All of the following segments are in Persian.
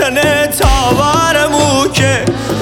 کنه تاورمو که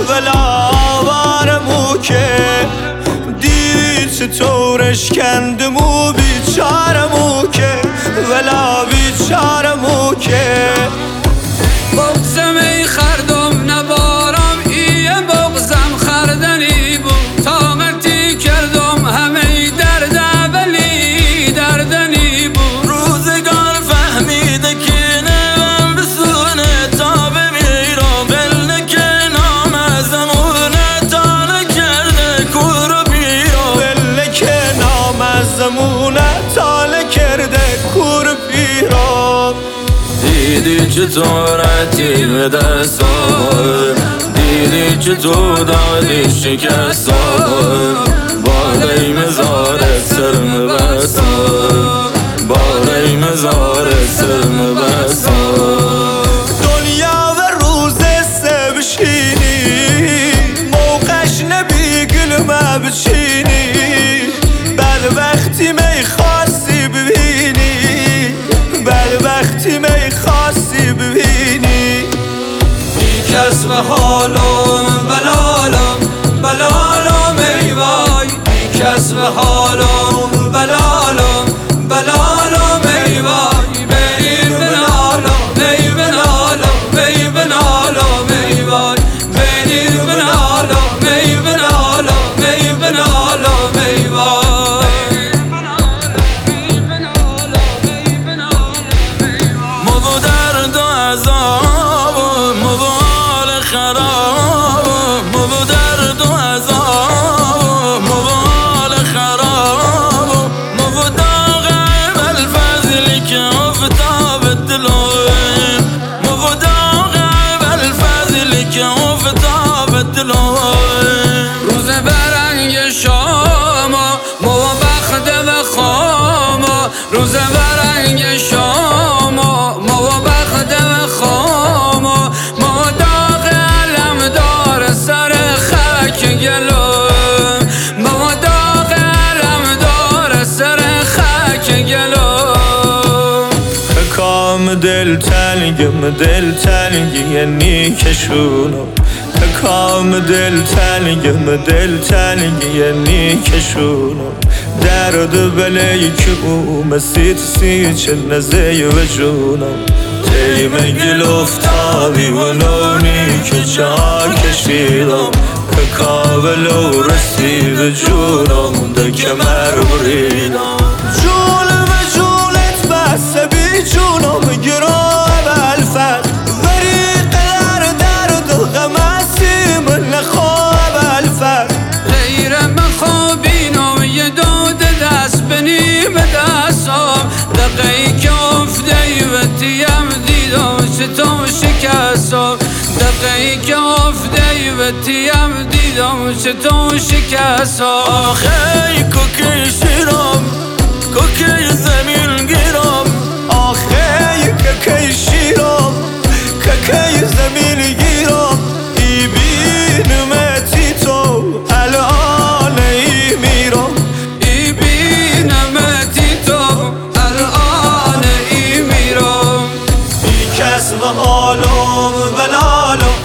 ولاورمو که دیدی چطورش کندمو بیچارمو که ولا بیچارمو که بغزم ای خردم نبارم ایه بغزم خردنی بود طاقتی کردم همه درد ولی دردنی بود روزگار فهمیده که نمم بسونه تا بمیرم بلنه که نامزمونه تا نکرده کور و بیرم بلنه که نامزمونه تا نکرده کور و بیرم دیدی چطورتی به دستم دیدی چطور دادی شکستم بالای مزارت سرم بستم بالای مزارت سرم بستم دنیا و روز سه بشینی موقعش نبی گلمه بچینی بعد وقتی میخواستی ببینی بعد وقتی میخواستی ببینی بیکس و حالم بلالم بلالم ای وای بیکس و حالم بلالم بلالم ای وای بی بنالم ای بنالم ای بنالم ای وای بی بنالم ای بنالم ای بنالم ای وای مو درد و عذاب مو حال خراب مو درد و عذاب مو حال خراب مو داغ بالفضلی که افتاب دلم مو داغ بالفضلی که افتاب دلم روز برنگ شاما مو بخت و خاما روز برنگ شاما مو بخت و خاما مو داغ علم دار سر خاک گلم مو داغ علم دار سر خاک گلم کام دل تنگی یعنی کشونم کام دل تنگی یعنی کشونم درد بلی که او مسیت چه نزه و جونم تیم گل افتادی و نونی که چار کشیدم که کابل و رسید جونم ده کمر بریدم جونم جونت بس بی جونم گرام الفت غریق درد و غم من نخواب الفت غیر مخوابینم یه دود دست بنیم دستم دقیقی که افتی و تیم دیدم چطور شکستم دقیقی که افتی و تیم دیدم چطور شکستم آخه کوکی شیرم کوکی زمین گیرم آخه کوکی شیرم کوکی زمین گیرم ای بینمتی تو الان ای میرم ای بینمتی تو الان ای میرم بیکس و حالم بلالم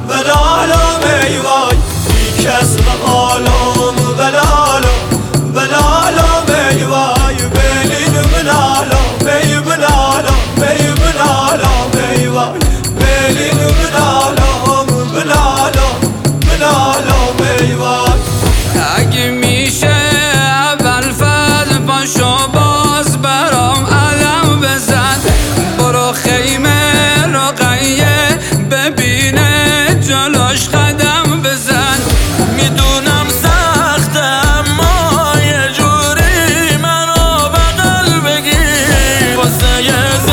بلالم ای وای بیکس و حالم بلالم بلالم ای وای بلین بلالم ای بلالم ای بلالم ای وای بلین بلالم بلالم بلالم ای وای اگه میشه اول فضل پاشو باز برام علم بزن برو خیمه رقیه ببینه جلوش قدم بزن میدونم سخته اما یه جوری منو بغل بگیر واسه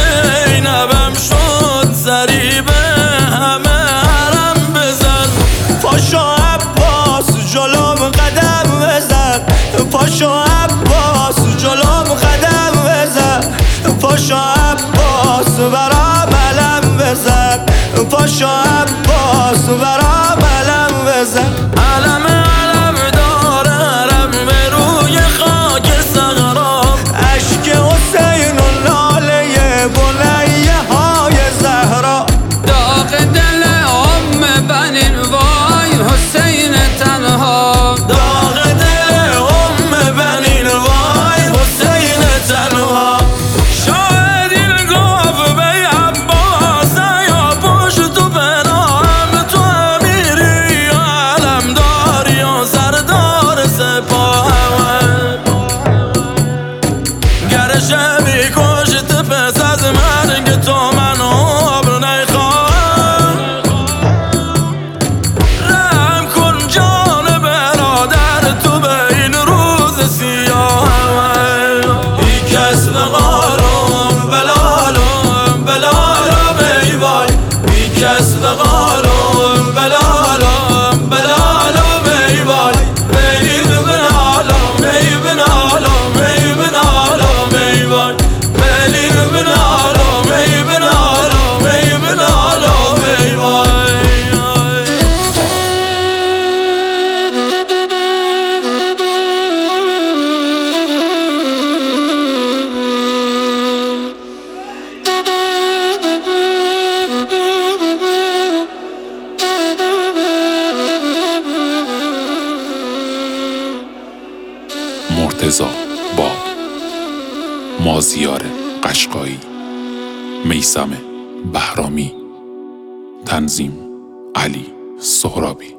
زینبم شد سری به همه حرم بزن پاشو عباس جلوم قدم بزن پاشو عباس جلوم قدم بزن پاشو عباس برام علم بزن پاشو عباس برام علم بزن علم داره علم به روی خاک صحرا اشک حسین و لاله بنیه های زهرا داغ رضا باب، مازیار قشقایی، میثم بهرامی، تنظیم علی سهرابی.